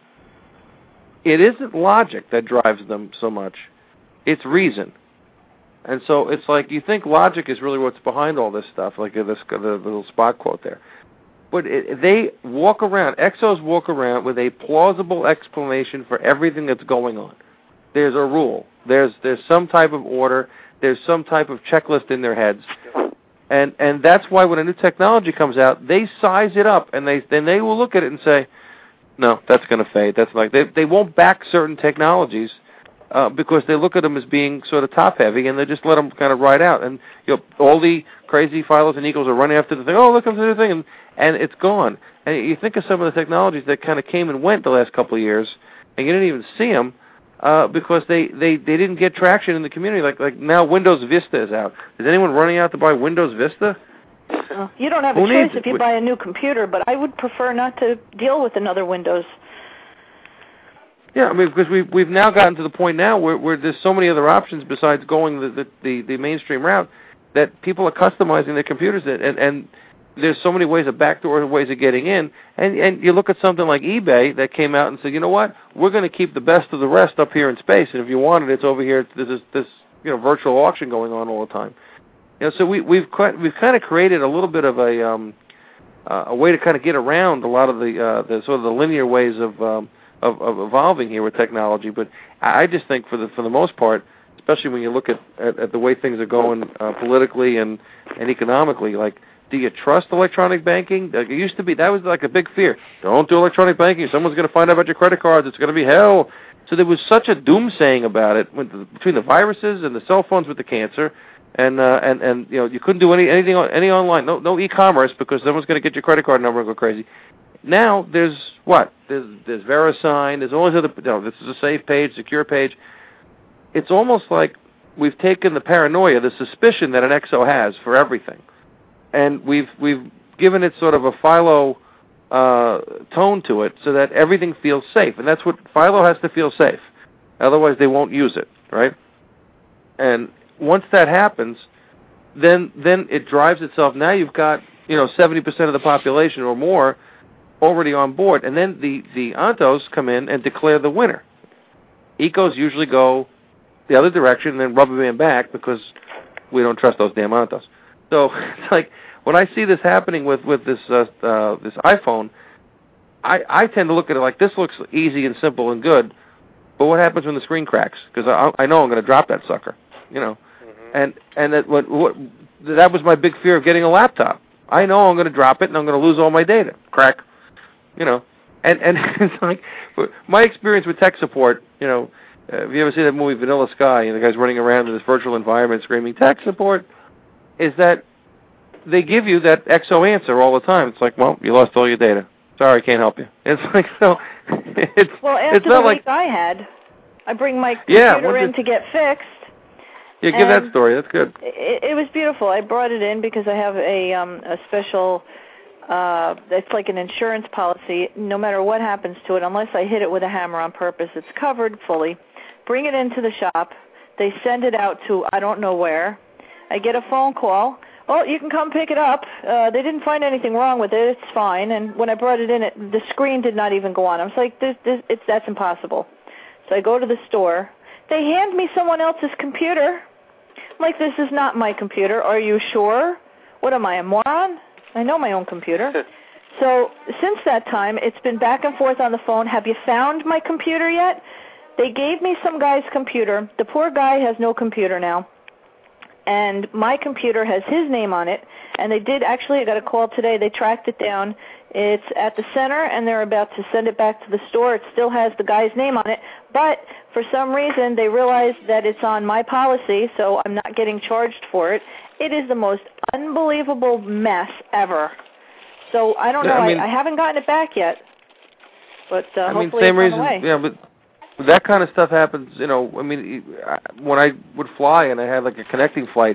it isn't logic that drives them so much. It's reason. And so it's like you think logic is really what's behind all this stuff, like the little Spock quote there. But they walk around, exos walk around with a plausible explanation for everything that's going on. There's a rule. There's some type of order. There's some type of checklist in their heads. And that's why when a new technology comes out, they size it up, and they will look at it and say, no, that's going to fade. That's like they won't back certain technologies because they look at them as being sort of top-heavy, and they just let them kind of ride out. And all the crazy philos and eagles are running after the thing. Oh, look, comes the new thing, and it's gone. And you think of some of the technologies that kind of came and went the last couple of years, and you didn't even see them because they didn't get traction in the community. Like now Windows Vista is out. Is anyone running out to buy Windows Vista? You don't have a choice if you buy a new computer, but I would prefer not to deal with another Windows. Yeah, I mean, because we've now gotten to the point now where there's so many other options besides going the mainstream route that people are customizing their computers, and there's so many ways of backdoor ways of getting in, and you look at something like eBay that came out and said, you know what, we're going to keep the best of the rest up here in space, and if you want it, it's over here. There's this virtual auction going on all the time. So we've kind of created a little bit of a way to kind of get around a lot of the sort of the linear ways of evolving here with technology. But I just think for the most part, especially when you look at the way things are going politically and economically, like, do you trust electronic banking? Like it used to be, that was like a big fear. Don't do electronic banking. Someone's going to find out about your credit cards. It's going to be hell. So there was such a doomsaying about it between the viruses and the cell phones with the cancer, and you couldn't do anything online, no e-commerce because someone's going to get your credit card number and go crazy. Now there's VeriSign. There's all these other. This is a safe page, secure page. It's almost like we've taken the paranoia, the suspicion that an exo has for everything, and we've given it sort of a philo tone to it so that everything feels safe. And that's what philo has to feel safe. Otherwise, they won't use it, right? And once that happens, then it drives itself. Now you've got 70% of the population or more already on board, and then the ontos come in and declare the winner. Ecos usually go the other direction and then rubber band back because we don't trust those damn ontos. So it's like when I see this happening with this iPhone, I tend to look at it like this looks easy and simple and good, but what happens when the screen cracks? Because I know I'm going to drop that sucker, and that that was my big fear of getting a laptop. I know I'm going to drop it and I'm going to lose all my data. Crack, and it's like my experience with tech support. Have you ever seen that movie Vanilla Sky? And the guy's running around in this virtual environment screaming tech support. Is that they give you that XO answer all the time. It's like, well, you lost all your data. Sorry, can't help you. It's like, so it's well, after it's not the like, week I had, I bring my computer in to get fixed. Yeah, give that story. That's good. It was beautiful. I brought it in because I have a special, it's like an insurance policy. No matter what happens to it, unless I hit it with a hammer on purpose, it's covered fully. Bring it into the shop. They send it out to I don't know where. I get a phone call. Oh, you can come pick it up. They didn't find anything wrong with it. It's fine. And when I brought it in, the screen did not even go on. I was like, that's impossible. So I go to the store. They hand me someone else's computer. I'm like, this is not my computer. Are you sure? What am I, a moron? I know my own computer. So since that time, it's been back and forth on the phone. Have you found my computer yet? They gave me some guy's computer. The poor guy has no computer now. And my computer has his name on it. And they did, actually, I got a call today. They tracked it down. It's at the center, and they're about to send it back to the store. It still has the guy's name on it. But for some reason, they realized that it's on my policy, so I'm not getting charged for it. It is the most unbelievable mess ever. So I don't know. I haven't gotten it back yet. But hopefully same it's reason, on the way. Yeah, but that kind of stuff happens, when I would fly and I had like a connecting flight,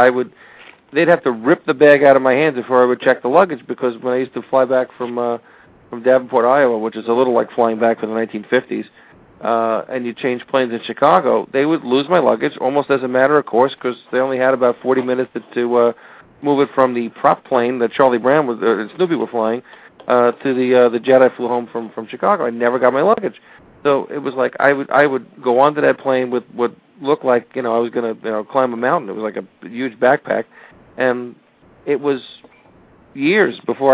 they'd have to rip the bag out of my hands before I would check the luggage, because when I used to fly back from Davenport, Iowa, which is a little like flying back from the 1950s, and you change planes in Chicago, they would lose my luggage almost as a matter of course, because they only had about 40 minutes to move it from the prop plane that Charlie Brown and Snoopy were flying to the jet I flew home from Chicago. I never got my luggage. So it was like I would go onto that plane with what looked like I was going to climb a mountain. It was like a huge backpack, and it was years before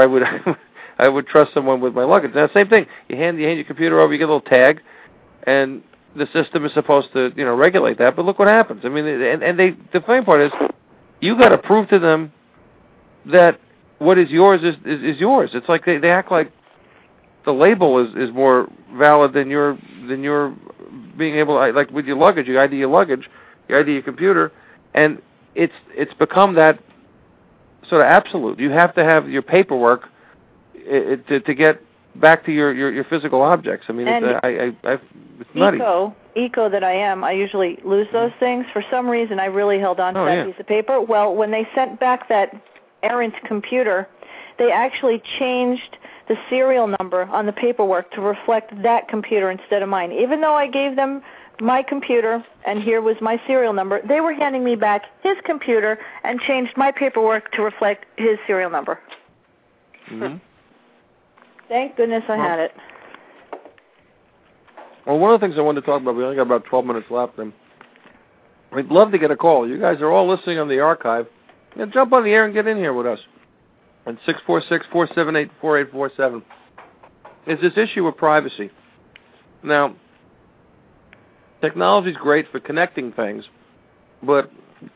I would trust someone with my luggage. Now same thing. You hand your computer over, you get a little tag, and the system is supposed to regulate that. But look what happens. I mean, the funny part is you got to prove to them that what is yours is yours. It's like they act like the label is more valid than your being able to, like with your luggage. You ID your luggage, you ID your computer, and it's become that sort of absolute. You have to have your paperwork to get back to your physical objects. I mean, it's nutty. Eco that I am, I usually lose those things. For some reason, I really held on to that piece of paper. Well, when they sent back that errant computer, they actually changed the serial number on the paperwork to reflect that computer instead of mine. Even though I gave them my computer and here was my serial number, they were handing me back his computer and changed my paperwork to reflect his serial number. Mm-hmm. Thank goodness I had it. Well, one of the things I wanted to talk about, we only got about 12 minutes left, and we'd love to get a call. You guys are all listening on the archive. Jump on the air and get in here with us. And 646-478-4847 is this issue of privacy. Now, technology is great for connecting things, but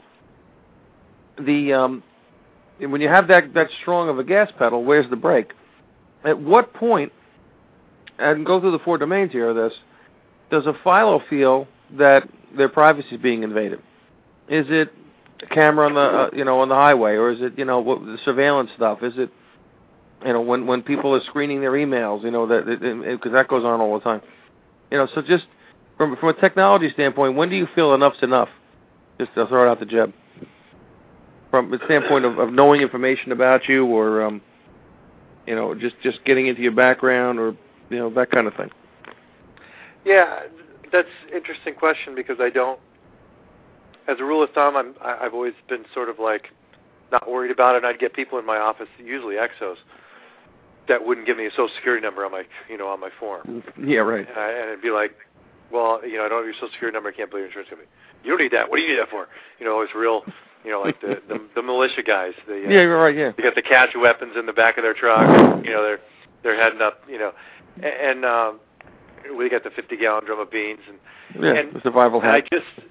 when you have that strong of a gas pedal, where's the brake? At what point, and go through the 4 domains here of this, does a philo feel that their privacy is being invaded? Is it a camera on the on the highway, or is it the surveillance stuff? Is it when people are screening their emails? Because that goes on all the time. So just from a technology standpoint, when do you feel enough's enough? Just to throw it out to Jeb. From the standpoint of knowing information about you, or just getting into your background, or that kind of thing. Yeah, that's an interesting question, because I don't. As a rule of thumb, I've always been sort of like not worried about it. And I'd get people in my office, usually exos, that wouldn't give me a social security number on my on my form. Yeah, right. And it'd be like, well, I don't have your social security number. I can't believe your insurance company. You don't need that. What do you need that for? It's real. Like the militia guys. Yeah, you're right. Yeah. They got the catch weapons in the back of their truck. They're heading up. And we got the 50-gallon drum of beans and the survival hat.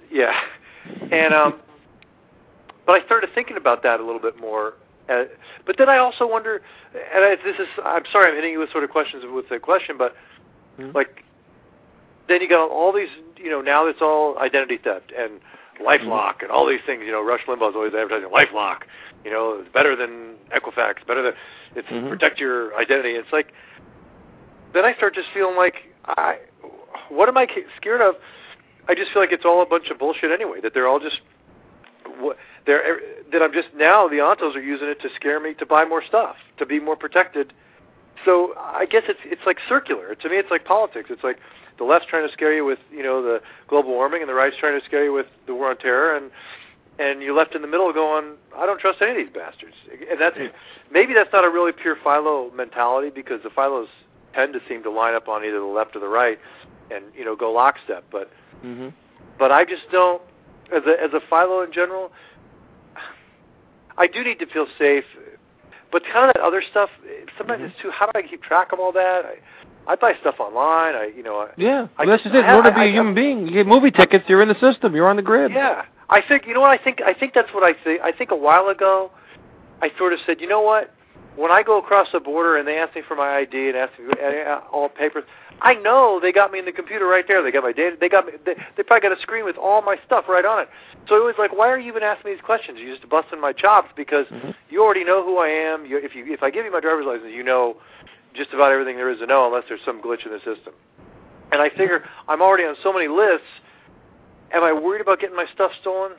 But I started thinking about that a little bit more. But then I also wonder, and I'm sorry I'm hitting you with sort of questions with the question, but like then you got all these, now it's all identity theft and LifeLock and all these things. Rush Limbaugh's always advertising LifeLock. It's better than Equifax, it's protect your identity. It's like, then I start just feeling like, what am I scared of? I just feel like it's all a bunch of bullshit anyway, that they're all just, that I'm just, now the Ontos are using it to scare me to buy more stuff, to be more protected. So I guess it's like circular. To me, it's like politics. It's like the left's trying to scare you with, the global warming, and the right's trying to scare you with the war on terror, and you're left in the middle going, I don't trust any of these bastards. And maybe that's not a really pure philo mentality, because the philos tend to seem to line up on either the left or the right and, go lockstep. But I just don't, as a philo in general, I do need to feel safe. But kind of that other stuff, sometimes it's too, how do I keep track of all that? I buy stuff online. That's just it. In order to be a human being, you get movie tickets, you're in the system, you're on the grid. Yeah. I think, I think that's what I think. I think a while ago, I sort of said, when I go across the border and they ask me for my ID and ask me all papers, I know they got me in the computer right there. They got my data. They got me. They probably got a screen with all my stuff right on it. So it was like, why are you even asking me these questions? You're just busting my chops, because you already know who I am. If I give you my driver's license, you know just about everything there is to know, unless there's some glitch in the system. And I figure I'm already on so many lists. Am I worried about getting my stuff stolen?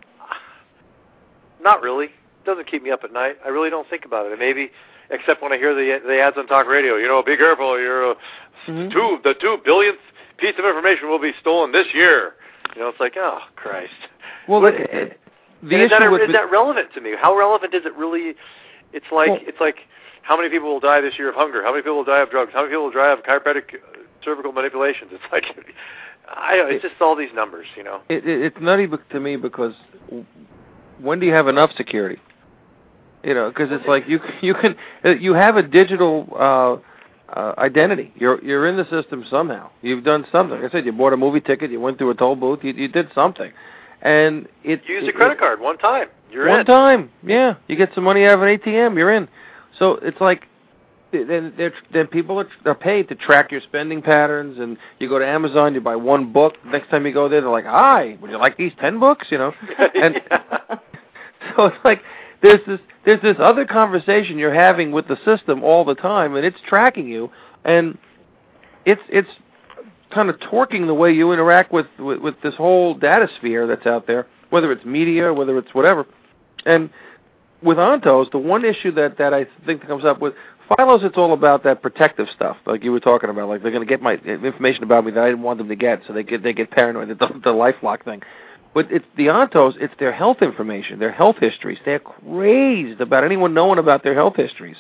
Not really. It doesn't keep me up at night. I really don't think about it. And maybe, except when I hear the ads on talk radio, be careful. The 2 billionth piece of information will be stolen this year. It's like, oh, Christ. Well, is that relevant to me? How relevant is it really? It's like how many people will die this year of hunger? How many people will die of drugs? How many people will die of chiropractic cervical manipulations? It's like, it's just all these numbers, It's nutty to me, because when do you have enough security? Because it's like you have a digital identity. You're in the system somehow. You've done something. Like I said, you bought a movie ticket. You went through a toll booth. You did something, and you used a credit card one time. You're in. One time, yeah. You get some money out of an ATM. You're in. So it's like, then people are paid to track your spending patterns, and you go to Amazon, you buy one book. Next time you go there, they're like, "Hi, would you like these 10 books?" And so it's like there's this other conversation you're having with the system all the time, and it's tracking you, and it's kind of torquing the way you interact with this whole data sphere that's out there, whether it's media, whether it's whatever. And with Ontos, the one issue that I think comes up with Philos, it's all about that protective stuff, like you were talking about. Like, they're going to get my information about me that I didn't want them to get, so they get paranoid. The LifeLock thing. But it's the Ontos, it's their health information, their health histories. They're crazed about anyone knowing about their health histories.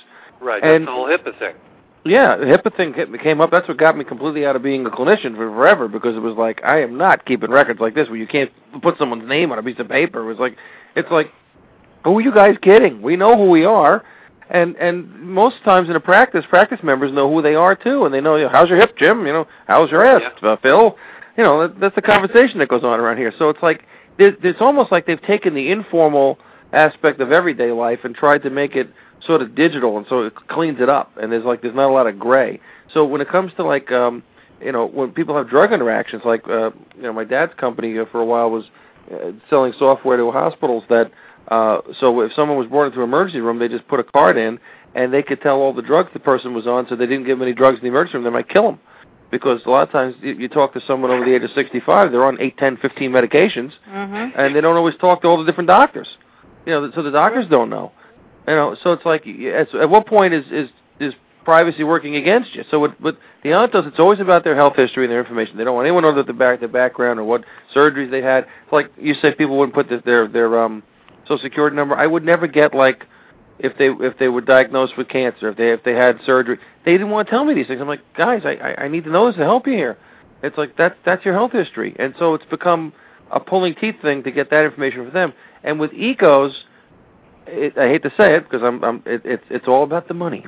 Right, that's the whole HIPAA thing. Yeah, the HIPAA thing came up. That's what got me completely out of being a clinician for forever, because it was like, I am not keeping records like this where you can't put someone's name on a piece of paper. It was like, it's like, who are you guys kidding? We know who we are. And most times in a practice members know who they are too, and they know, how's your hip, Jim? How's your ass, Phil? That's the conversation that goes on around here. So it's like, it's almost like they've taken the informal aspect of everyday life and tried to make it sort of digital, and so it cleans it up, and there's not a lot of gray. So when it comes to when people have drug interactions, my dad's company for a while was selling software to hospitals that, so if someone was brought into an emergency room, they just put a card in, and they could tell all the drugs the person was on, so they didn't give them any drugs in the emergency room. They might kill them, because a lot of times you talk to someone over the age of 65, they're on 8, 10, 15 medications, and they don't always talk to all the different doctors. So the doctors don't know. So it's like, at what point is privacy working against you? So with the Ontos, it's always about their health history and their information. They don't want anyone to know their background or what surgeries they had. It's like you say, people wouldn't put their Social Security number. I would never get if they were diagnosed with cancer, if they had surgery. They didn't want to tell me these things. I'm like, guys, I need to know this to help you here. It's like that's your health history, and so it's become a pulling teeth thing to get that information for them. And with Ecos, I hate to say it because it's all about the money.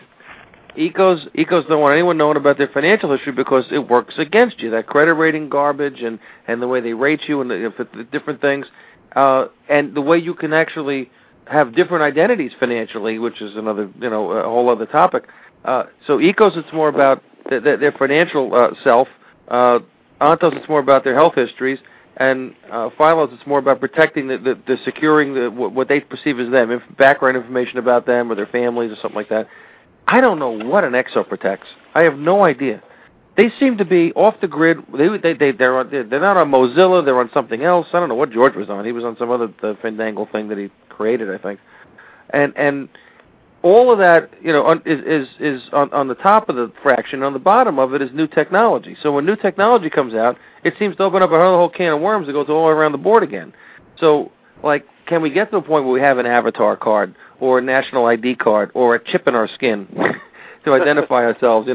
Ecos don't want anyone knowing about their financial history because it works against you. That credit rating garbage and the way they rate you and the different things, and the way you can actually have different identities financially, which is another a whole other topic. So Ecos, it's more about their financial self. Ontos, it's more about their health histories. And Phylos, it's more about protecting the securing what they perceive as them, background information about them or their families or something like that. I don't know what an Exo protects. I have no idea. They seem to be off the grid. They're not on Mozilla. They're on something else. I don't know what George was on. He was on some other Fandangle thing that he created, I think. And all of that, is on the top of the fraction. On the bottom of it is new technology. So when new technology comes out, it seems to open up another whole can of worms that goes all around the board again. So, can we get to a point where we have an avatar card or a national ID card or a chip in our skin to identify ourselves?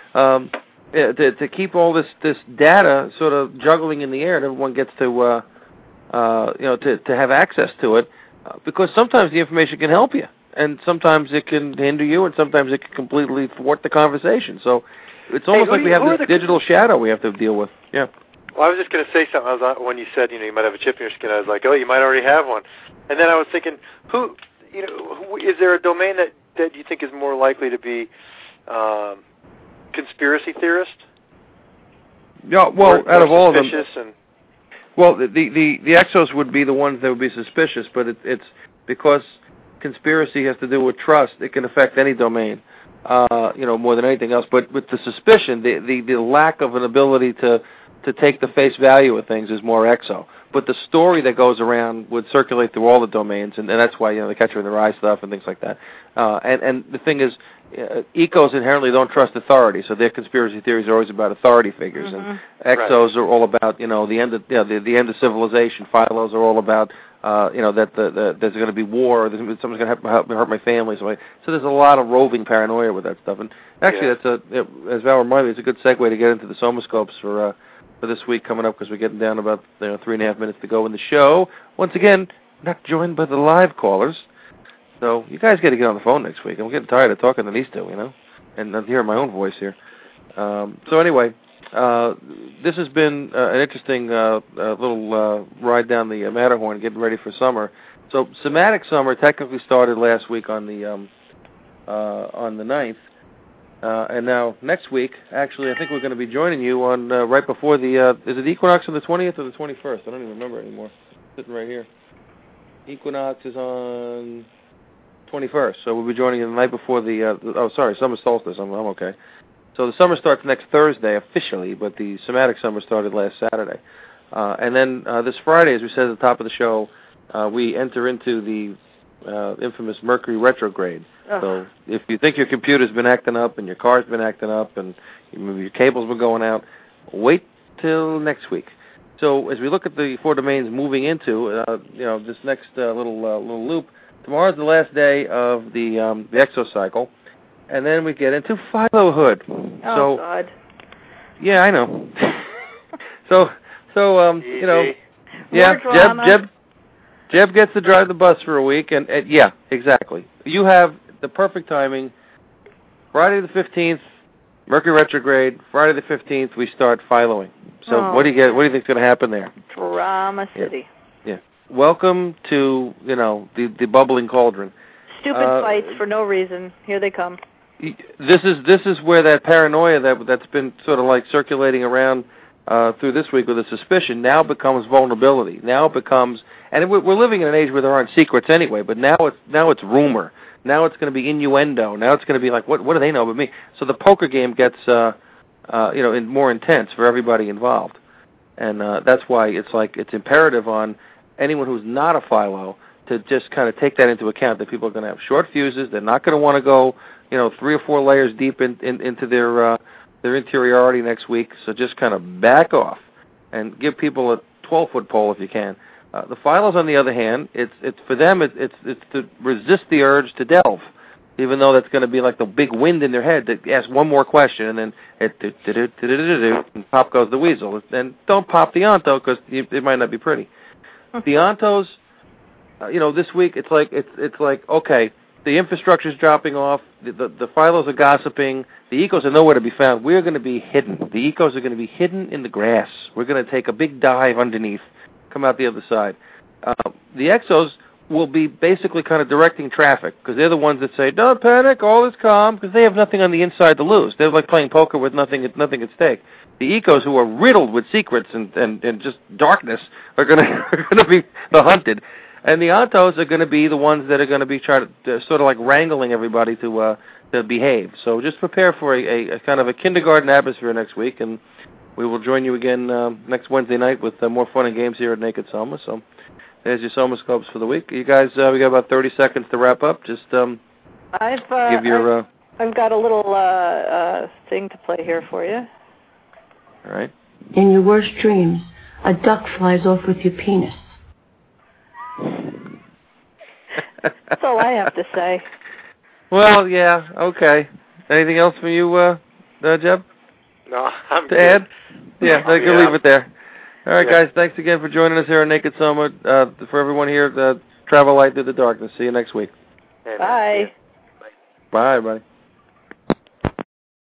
To keep all this data sort of juggling in the air, and everyone gets to have access to it, because sometimes the information can help you. And sometimes it can hinder you, and sometimes it can completely thwart the conversation. So it's almost like we have this digital shadow we have to deal with. Yeah. Well, I was just going to say something. When you said, you might have a chip in your skin, I was like, oh, you might already have one. And then I was thinking, who is there a domain that you think is more likely to be conspiracy theorist? Yeah. Well, out of all of them, well, the Exos would be the ones that would be suspicious, but it's because conspiracy has to do with trust. It can affect any domain, more than anything else. But with the suspicion, the lack of an ability to take the face value of things is more Exo. But the story that goes around would circulate through all the domains, and that's why the Catcher in the Rye stuff and things like that. And the thing is, Ecos inherently don't trust authority, so their conspiracy theories are always about authority figures, and Exos are all about the end of the end of civilization. Phylos are all about that there's going to be war, or someone's going to hurt my family. So there's a lot of roving paranoia with that stuff. And actually, as Val reminded me, it's a good segue to get into the Somascopes for this week coming up, because we're getting down about 3.5 minutes to go in the show. Once again, not joined by the live callers. So you guys got to get on the phone next week. I'm getting tired of talking to these two, and I'm hearing my own voice here. So anyway, this has been an interesting little ride down the Matterhorn, getting ready for summer. So Somatic Summer technically started last week on the 9th, and now next week, actually, I think we're going to be joining you on right before the is it Equinox on the 20th or the 21st? I don't even remember anymore. Sitting right here. Equinox is on 21st, so we'll be joining you the night before summer solstice. I'm okay. So the summer starts next Thursday officially, but the Somatic Summer started last Saturday. And then this Friday, as we said at the top of the show, we enter into the infamous Mercury retrograde. So if you think your computer's been acting up and your car's been acting up and your cable's been going out, wait till next week. So as we look at the 4 domains moving into this next little loop, tomorrow's the last day of the exocycle, and then we get into Philohood. Oh, God. Yeah, I know. so you know, yeah, Jeb gets to drive the bus for a week, and yeah, exactly. You have the perfect timing. Friday the 15th, Mercury retrograde. Friday the 15th, we start Philoing. So what do you get? What do you think's going to happen there? Drama City. Yeah. Welcome to the bubbling cauldron. Stupid fights for no reason. Here they come. This is where that paranoia that's been sort of like circulating around through this week with a suspicion now becomes vulnerability. Now it becomes, and we're living in an age where there aren't secrets anyway. But now it's rumor. Now it's going to be innuendo. Now it's going to be like, what do they know about me? So the poker game gets more intense for everybody involved, and that's why it's imperative on anyone who's not a Philo to just kind of take that into account, that people are going to have short fuses. They're not going to want to go 3 or 4 layers deep into their interiority next week. So just kind of back off and give people a 12-foot pole if you can. The Philos, on the other hand, it's for them it's to resist the urge to delve, even though that's going to be like the big wind in their head that asks one more question, and then and pop goes the weasel. And don't pop the Onto because it might not be pretty. The Ontos, this week it's like okay, the infrastructure's dropping off. The Philos are gossiping. The ecos are nowhere to be found. We're going to be hidden. The ecos are going to be hidden in the grass. We're going to take a big dive underneath, come out the other side. The exos will be basically kind of directing traffic because they're the ones that say, don't panic, all is calm, because they have nothing on the inside to lose. They're like playing poker with nothing at stake. The ecos, who are riddled with secrets and just darkness, are going to be the hunted. And the Ontos are going to be the ones that are going to be trying to sort of like wrangling everybody to behave. So just prepare for a kind of a kindergarten atmosphere next week, and we will join you again next Wednesday night with more fun and games here at Naked Soma. So there's your Somascopes for the week. You guys, we got about 30 seconds to wrap up. Just I've give your... I've got a little thing to play here for you. All right. In your worst dreams, a duck flies off with your penis. That's all I have to say. Well, yeah, okay. Anything else from you, Jeb? No, I'm to add? Yeah, I can leave it there. All right, guys, thanks again for joining us here on Naked Soma. For everyone here, travel light through the darkness. See you next week. Bye. Bye. Bye, everybody.